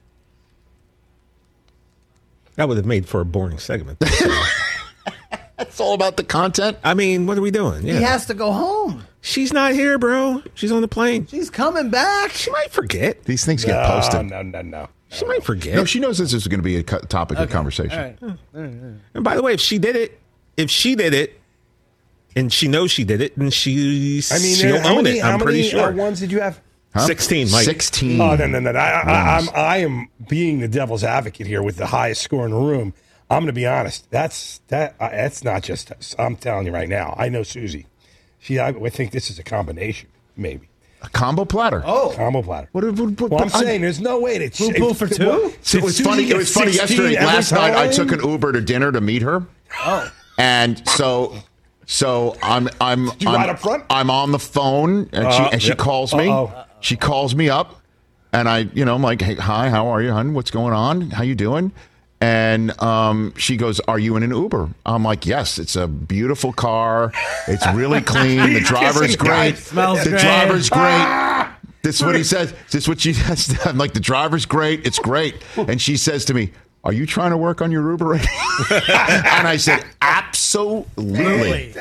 That would have made for a boring segment. It's all about the content. I mean, what are we doing? Yeah. He has to go home. She's not here, bro. She's on the plane. She's coming back. She might forget. These things get no, posted. no, no, no. She might forget. No, she knows this is going to be a co- topic of Okay. conversation. All right. All right, all right. And by the way, if she did it, if she did it, and she knows she did it, then she I mean, she'll how own many, it. how I'm pretty many sure. uh, ones did you have? Huh? Sixteen, Mike. Sixteen. Oh no, no, no! I, I, I'm I am being the devil's advocate here with the highest score in the room. I'm going to be honest. That's that. Uh, that's not just. I'm telling you right now. I know Susie. She. I, I think this is a combination, maybe A combo platter. Oh, combo platter. What, what, what, Well, I'm but I- saying there's no way that Blue she- pool for two? Well, So it did was Susie funny. It get was funny sixteen yesterday. every Last night, I time? took an Uber to dinner to meet her, oh. and so, so I'm, I'm, you I'm, ride up front? I'm on the phone, and she, Uh, and she yep. calls me. Uh-oh. She calls me up, and I, you know, I'm like, hey, hi, how are you, hon? What's going on? How you doing? And um, she goes, "Are you in an Uber?" I'm like, "Yes, it's a beautiful car. It's really clean. The driver's kissing guy. great. Smells the great. driver's great." This is what he says. This is what she says. I'm like, "The driver's great. It's great." And she says to me, are you trying to work on your Uber rating? And I said, absolutely.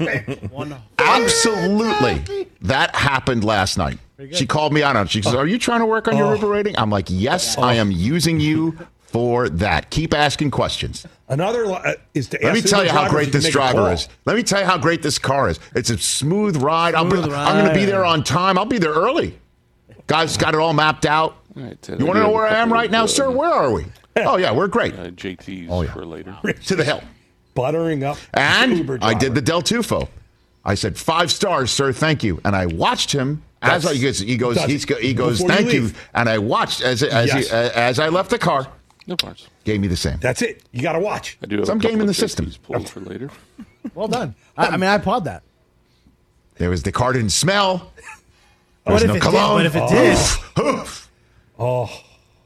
Absolutely. That happened last night. She called me out on it. She says, are you trying to work on your Oh. Uber rating? I'm like, yes, I am using you for that. Keep asking questions. Another uh, is to Let me ask tell the you how drivers great if you this make a driver call. is. Let me tell you how great this car is. It's a smooth ride. I'll be, Smooth I'm going to be ride. there on time. I'll be there early. Guys got it all mapped out. Right, Ted, You want to I do know have where a I am couple right of, now, uh, sir? Where are we? Oh, yeah, we're great. Uh, J Ts Oh, yeah. for later. To the hill. Buttering up. the And Uber I driver. did the Del Tufo. I said, five stars, sir, thank you. And I watched him as I, he goes, he goes, That's- he's go, he goes before you thank you, leave. And I watched as as, Yes. he, as I left the car. No parts. Gave me the same. That's it. You got to watch. I do have Some a couple game in of the system. J Ts pulled for later. Well done. I, I mean, I applaud that. There was the car didn't smell. There What was if no it did? cologne. What if it Oh. did? Oh.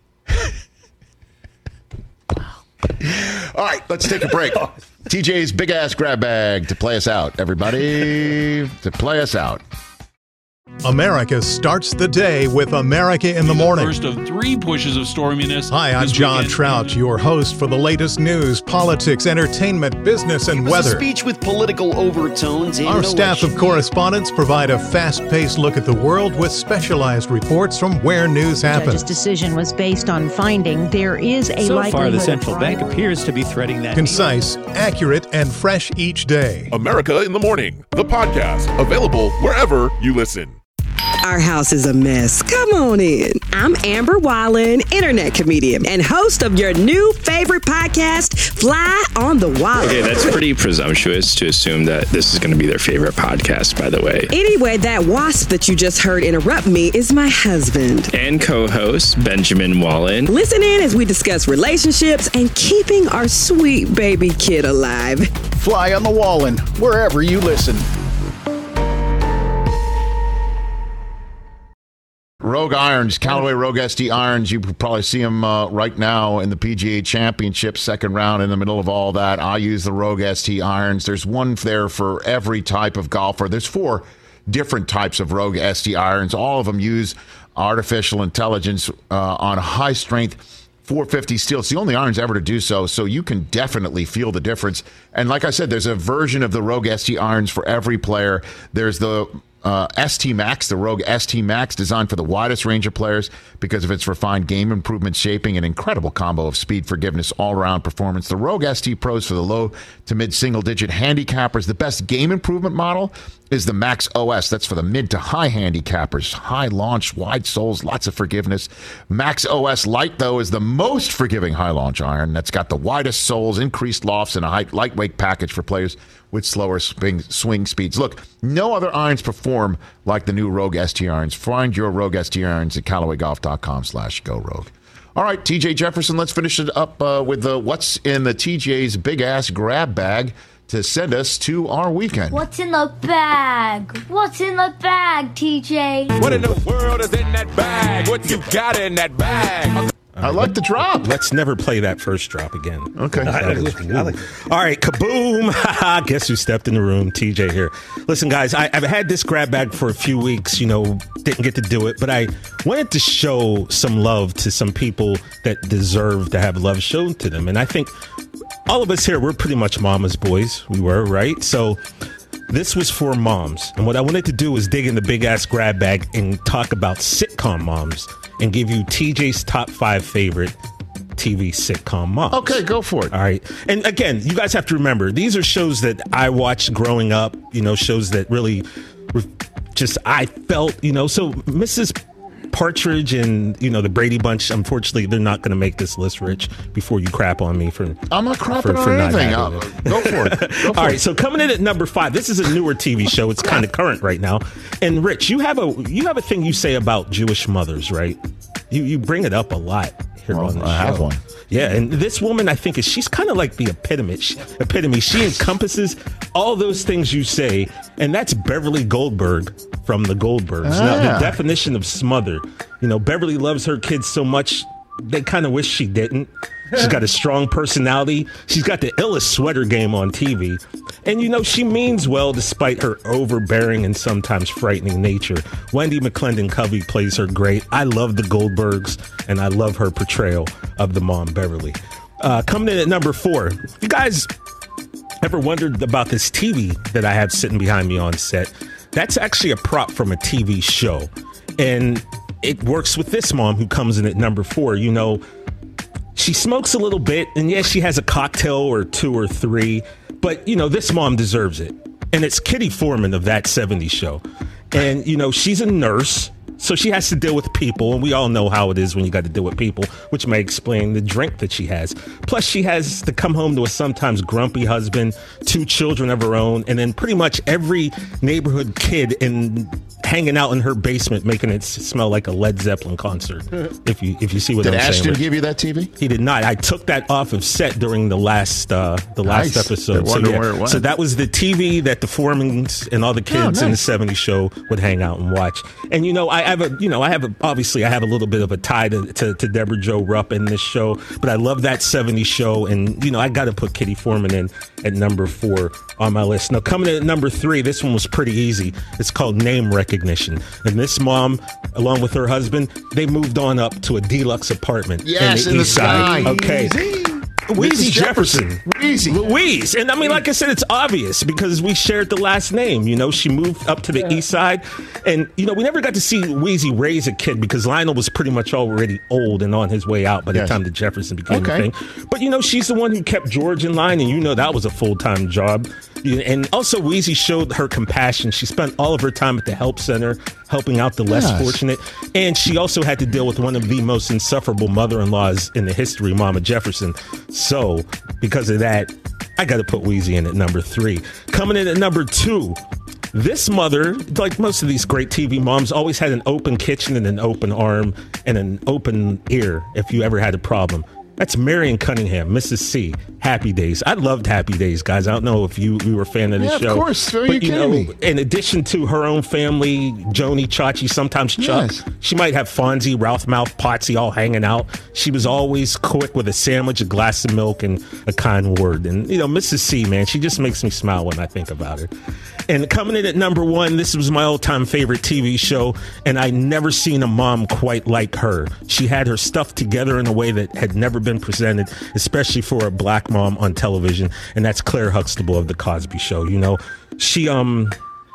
All right, let's take a break. T J's big ass grab bag to play us out. Everybody, to play us out. America starts the day with America in the Morning. First of three pushes of storminess. Hi, I'm this John weekend. Trout, your host for the latest news, politics, entertainment, business, and It was a weather. speech with political overtones. And Our no staff of election. correspondents provide a fast-paced look at the world with specialized reports from where news The judge's happens. decision was based on finding there is a So likelihood far, the of central fraud. bank appears to be threading that. Concise, accurate, and fresh each day. America in the Morning, the podcast, available wherever you listen. Our house is a mess. Come on in. I'm Amber Wallen, internet comedian and host of your new favorite podcast, Fly on the Wall. Okay, that's pretty presumptuous to assume that this is going to be their favorite podcast, by the way. Anyway, that wasp that you just heard interrupt me is my husband. And co-host Benjamin Wallen. Listen in as we discuss relationships and keeping our sweet baby kid alive. Fly on the Wallen, wherever you listen. Rogue Irons, Callaway Rogue S T Irons. You probably see them uh, right now in the P G A Championship, second round in the middle of all that. I use the Rogue S T Irons. There's one there for every type of golfer. There's four different types of Rogue S T Irons. All of them use artificial intelligence uh, on high strength four fifty steel. It's the only irons ever to do so, so you can definitely feel the difference. And like I said, there's a version of the Rogue S T Irons for every player. There's the Uh, S T Max, the Rogue S T Max, designed for the widest range of players because of its refined game improvement shaping and incredible combo of speed, forgiveness, all-around performance. The Rogue S T Pros for the low to mid single-digit handicappers. The best game improvement model is the Max O S. That's for the mid to high handicappers. High launch, wide soles, lots of forgiveness. Max O S Lite, though, is the most forgiving high launch iron. That's got the widest soles, increased lofts, and a high, lightweight package for players with slower swing, swing speeds. Look, no other irons perform like the new Rogue S T irons. Find your Rogue S T irons at Callaway Golf dot com slash go rogue. All right, T J Jefferson, let's finish it up uh, with the what's in the T J's big-ass grab bag to send us to our weekend. What's in the bag? What's in the bag, T J? What in the world is in that bag? What you got in that bag? I like the drop. Let's never play that first drop again. Okay. That is- All right, kaboom. Guess who stepped in the room? T J here. Listen, guys, I, I've had this grab bag for a few weeks, you know, didn't get to do it, but I wanted to show some love to some people that deserve to have love shown to them. And I think all of us here, we're pretty much mama's boys. We were, right? So this was for moms. And what I wanted to do was dig in the big ass grab bag and talk about sitcom moms and give you T J's top five favorite T V sitcom moms. Okay, go for it. All right. And again, you guys have to remember, these are shows that I watched growing up, you know, shows that really were just, I felt, you know, so Missus Partridge and, you know, the Brady Bunch, unfortunately, they're not going to make this list, Rich, before you crap on me for I'm not crapping for, on for not anything. having Uh, it. go for it. Go for All it. right, so coming in at number five, this is a newer T V show. It's kind of current right now. And Rich, you have a you have a thing you say about Jewish mothers, right? You you bring it up a lot here Well, on the I show. have one. Yeah, and this woman, I think, is she's kind of like the epitome. She, epitome. She encompasses all those things you say, and that's Beverly Goldberg from the Goldbergs. Now, Ah. the definition of smother. You know, Beverly loves her kids so much they kind of wish she didn't. She's got a strong personality. She's got the illest sweater game on T V. And, you know, she means well despite her overbearing and sometimes frightening nature. Wendy McClendon Covey plays her great. I love the Goldbergs, and I love her portrayal of the mom, Beverly. Uh, coming in at number four, if you guys ever wondered about this T V that I have sitting behind me on set, that's actually a prop from a T V show. And it works with this mom who comes in at number four. You know, she smokes a little bit, and yes, she has a cocktail or two or three, but, you know, this mom deserves it. And it's Kitty Foreman of That seventies Show. And, you know, she's a nurse, so she has to deal with people, and we all know how it is when you got to deal with people, which may explain the drink that she has. Plus, she has to come home to a sometimes grumpy husband, two children of her own, and then pretty much every neighborhood kid in hanging out in her basement, making it smell like a Led Zeppelin concert. If you if you see what did I'm Ashton saying. Did Ashton give you that T V? He did not. I took that off of set during the last uh, the last Nice. episode. I wonder so, yeah. where it went. So that was the T V that the Foremans and all the kids Oh, nice. in the seventies show would hang out and watch. And you know, I have a you know I have a obviously I have a little bit of a tie to, to, to Deborah Jo Rupp in this show, but I love That seventies Show, and you know I got to put Kitty Foreman in at number four on my list. Now coming in at number three, this one was pretty easy. It's called Name Recognition, and this mom, along with her husband, they moved on up to a deluxe apartment Yes, in the in the East Side. sky. Okay. Easy. Wheezy Missus Jefferson. Jefferson. Wheezy. Louise. And I mean, like I said, it's obvious because we shared the last name. You know, she moved up to the yeah. East Side. And, you know, we never got to see Wheezy raise a kid because Lionel was pretty much already old and on his way out by the yes. time that Jefferson became okay. a thing. But, you know, she's the one who kept George in line, and you know that was a full-time job. And also, Wheezy showed her compassion. She spent all of her time at the help center, helping out the less yes. fortunate. And she also had to deal with one of the most insufferable mother-in-laws in the history, Mama Jefferson. So, because of that, I got to put Wheezy in at number three. Coming in at number two, this mother, like most of these great T V moms, always had an open kitchen and an open arm and an open ear if you ever had a problem. That's Marion Cunningham, Missus C. Happy Days. I loved Happy Days, guys. I don't know if you, you were a fan of the yeah, show. Of course. Are you but, you kidding know, me? in addition to her own family, Joni, Chachi, sometimes Chuck, yes. she might have Fonzie, Ralph Mouth, Potsy all hanging out. She was always quick with a sandwich, a glass of milk, and a kind word. And, you know, Missus C, man, she just makes me smile when I think about her. And coming in at number one, this was my all-time favorite T V show, and I never seen a mom quite like her. She had her stuff together in a way that had never been presented, especially for a black mom on television, and that's Claire Huxtable of The Cosby Show. You know, she um,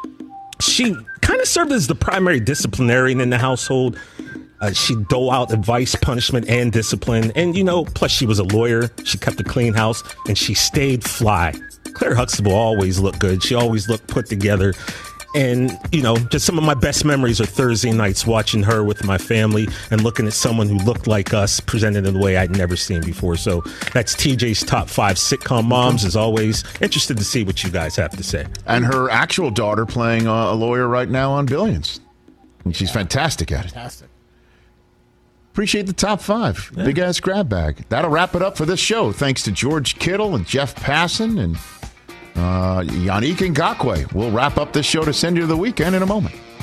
she kind of served as the primary disciplinarian in the household. Uh, she'd dole out advice, punishment, and discipline. And, you know, plus she was a lawyer. She kept a clean house, and she stayed fly. Claire Huxtable always looked good. She always looked put together. And, you know, just some of my best memories are Thursday nights watching her with my family and looking at someone who looked like us presented in a way I'd never seen before. So that's T J's top five sitcom moms. As always, interested to see what you guys have to say. And her actual daughter playing uh, a lawyer right now on Billions. And she's fantastic at it. Fantastic. Appreciate the top five. Yeah. Big ass grab bag. That'll wrap it up for this show. Thanks to George Kittle and Jeff Passan and uh, Yannick Ngakoue. We'll wrap up this show to send you to the weekend in a moment.